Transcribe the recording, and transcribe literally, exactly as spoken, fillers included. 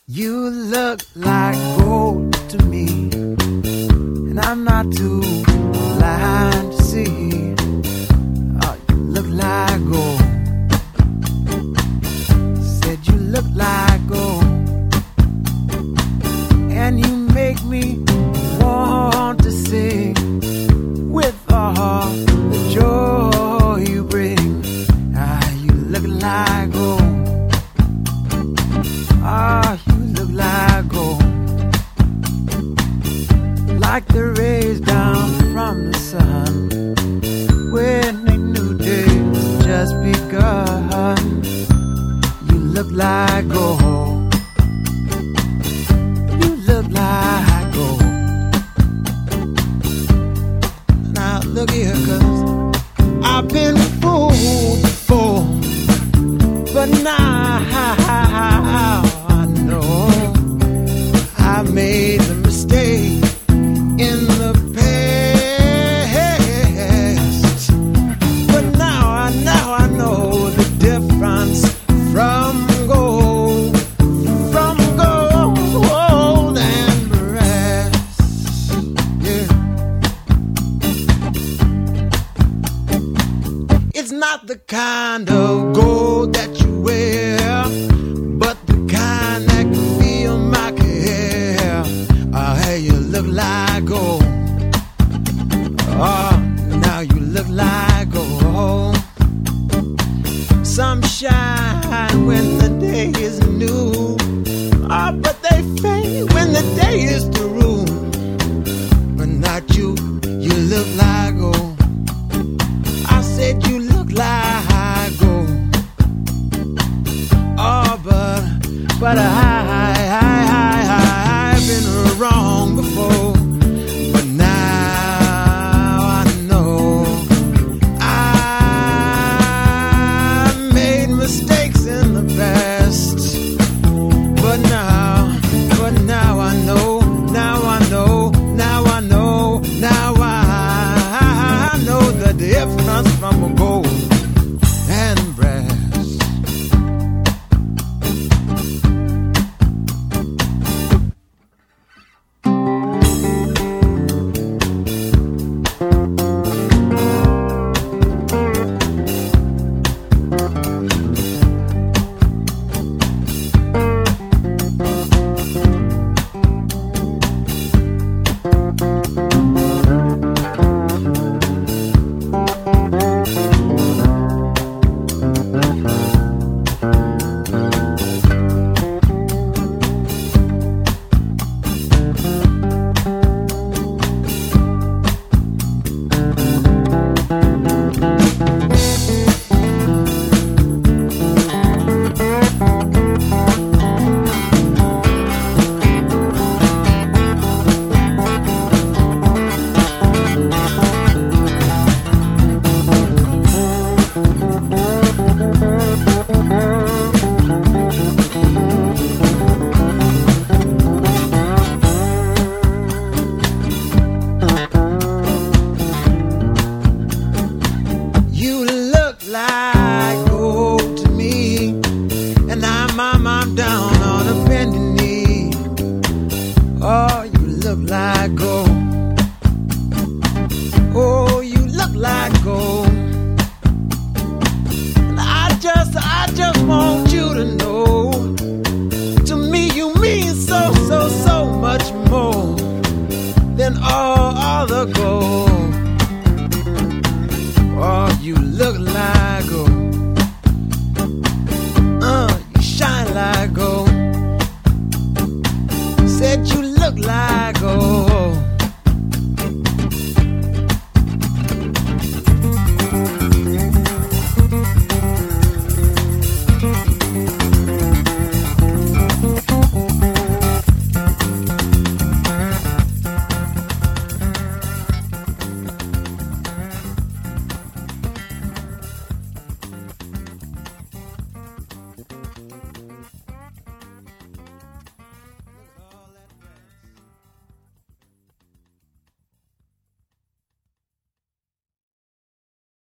You look like gold to me, and I'm not too blind to see. Oh, you look like gold. Said you look like gold, and you make me want to sing with all the joy you bring. Ah, you look like gold. Ah, you look like gold, like the rays down from the sun when a new day's just begun. You look like gold. You look like gold. Now look here, 'cause I've been fooled before, but now I know I made a mistake in the past. But now I, now I know the difference from gold, from gold and brass. Yeah. It's not the kind of gold that you wear, but the kind that can feel my care. Oh, hey, you look like gold. Oh, now you look like gold. Some shine when the day is new. Oh, but they fade when the day is through. But not you, you look like gold. I said you look like gold. Oh, but, but I, I, I, I've been wrong before. But now I know I made mistakes in the past. But now, but now I know, now I know, now I know, now I, I know the difference from a gold and brass. Like gold. Oh, you look like gold.